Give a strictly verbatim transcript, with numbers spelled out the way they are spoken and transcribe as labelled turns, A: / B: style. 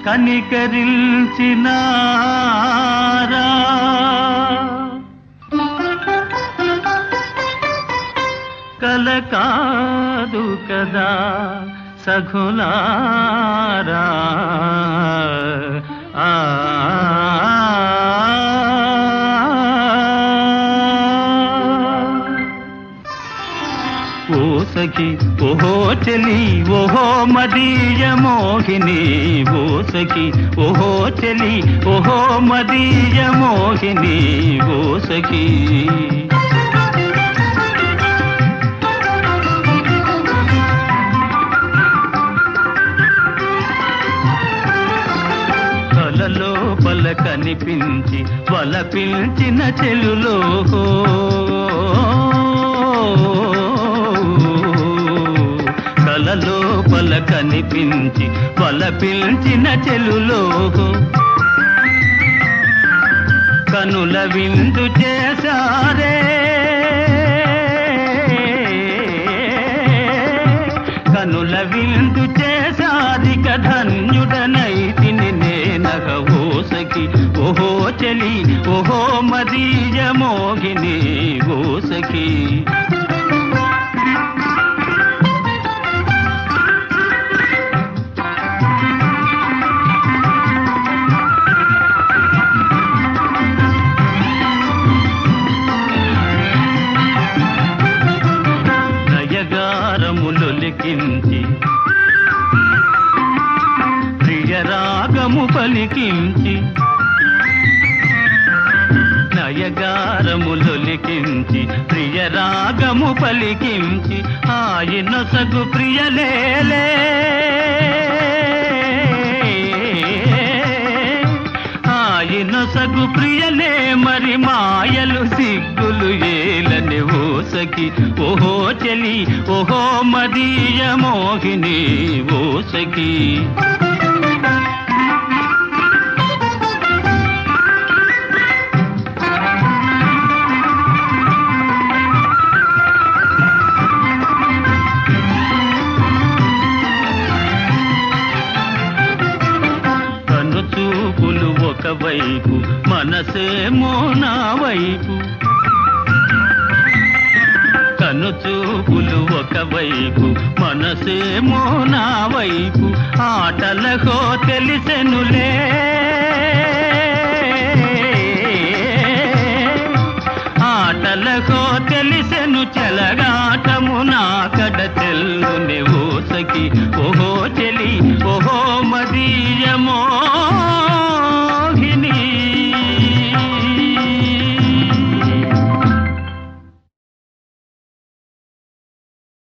A: కనికరించినారా కల కాదు కదా సఖులారా ఆ ఓ సఖి ఓహో చెలి ఓహో మదీయ మోహిని ఓ సఖి ఓహో చెలి ఓహో మదీయ మోహిని ఓ సఖి లోపల కనిపించి వలపించిన చెలులో కల లోపల కనిపించి వలపించిన చెలులో కనుల విందు చేశారే కనుల విందు చేశారిక ధన్యుడనైతిని నేనగ ఓ సఖి ఓహో చెలి ఓహో మదీయ మోహిని ఓ సఖి నయగారములొలికించి ప్రియరాగము పలికించి నయగారములొలికించి ప్రియరాగము పలికించి ఆయన సగు ప్రియలేలే ఆయన సగు ప్రియలే మరి మాయలు సిగ్గులు ఏలని ఓ సఖి ఓహో చెలి ఓహో మదీయ మోహిని ఓ సఖి చూపులు ఒకవైపు మనసేమో నా వైపు కను చూపులు ఒకవైపు మనసేమో నా వైపు ఆటలకో తెలిసెనులే ఆటలకో తెలిసెను చెలగాటము నా కడ తెల్లుని ఓ సఖి ఓహో చెలి ఓహో మదీయ మోహిని